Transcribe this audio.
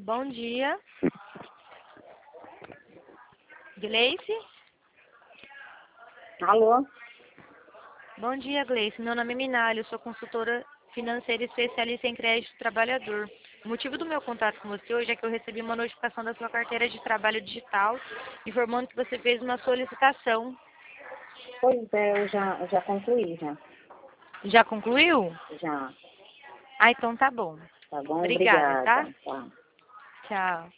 Bom dia. Gleice? Alô? Bom dia, Gleice. Meu nome é Minalha, eu sou consultora financeira especialista em crédito do trabalhador. O motivo do meu contato com você hoje é que eu recebi uma notificação da sua carteira de trabalho digital, informando que você fez uma solicitação. Pois é, eu já concluí, já. Já concluiu? Já. Ah, então tá bom. Tá bom? Obrigada, tá? Obrigada. Tá. Tchau.